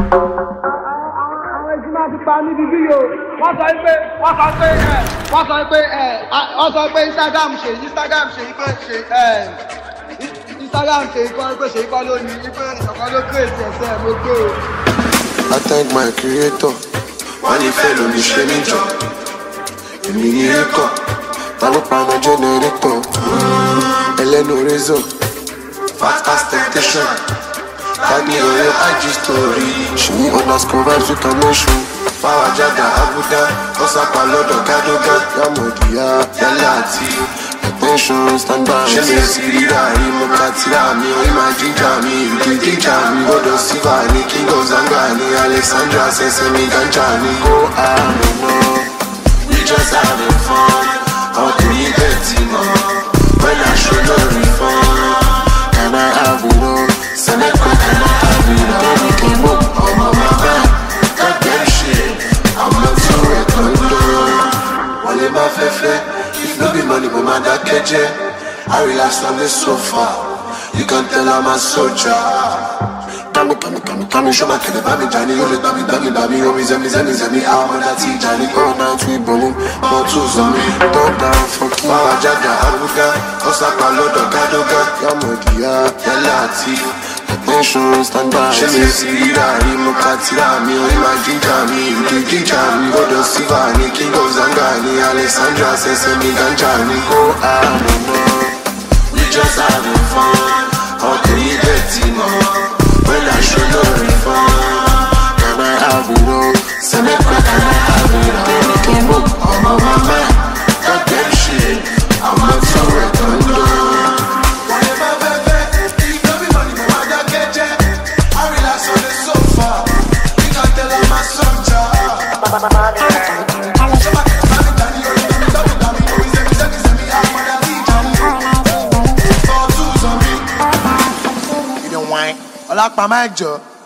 ti pa mí bíbí yìí o wọ́n sọ pé Instagram ṣe ikọ́ ṣe ikọ́ lónìí ikọ́ ìṣọ̀kan ló kírèsì ẹ̀sẹ̀ mo gbé o. I thank my creator wọ́n ní fẹ́ lómi ṣe níjọ èmi ní ẹ̀kọ́ ta ló pa ọmọ jẹ́nẹrétọ̀ ẹlẹ́nu razor fast temptation tagi ọ̀rẹ́ IG story ṣe underscore vibes with a nation. Power Jada Abuja, Osaka Lọ́dọ̀ Kadoga, Yamodiya, Yálé àti attention stand by. Ṣé mi sì ríra rí mo ká tíra mi, orí máa jíjà mi, ìdí jíjà mi, gbọ́dọ̀ sífà ní King of Zanga ní Alexandra ṣẹ̀ṣẹ̀ mi ganja ní. Go àrùn náà, we just having fun, ọkùnrin bẹ́ẹ̀ tí mọ̀, when I show no refund, can I have it all? Sẹ́nẹ̀kọ́ can I have it all? Ẹni kí n mú ọmọ màmá. Wale ma fefe, if no be money, but my dad keje. I relax on the sofa. You can tell I'm a soldier. Kami, show my kid, bami Johnny, you let dami, oh, zemi, I'm on that tea, Johnny. All night we bowling, all tools on me. Don't down, fuck you. Power Jada, Abuja, Osaka, Lọ́dọ̀ Kadoga, Yamodiya, Yálé àti attention stand by. Ṣé mi sì ríra rí mo ká tíra mi, orí máa jíjà mi, ìdí jíjà mi, gbọ́dọ̀ sífà ní King of Zanga ní Alexandra ṣẹ̀ṣẹ̀ mi ganja ní. Go àrùn náà, we just having fun, ọkùnrin bẹ́ẹ̀ tí mọ̀, when I show no refund, can I have it all? Sẹ́mẹ́pẹ́ can I have it all? Ẹni kí n mú ọmọ màmá, that damn shit, I'm not so recommended. Ọlápá máa jọ.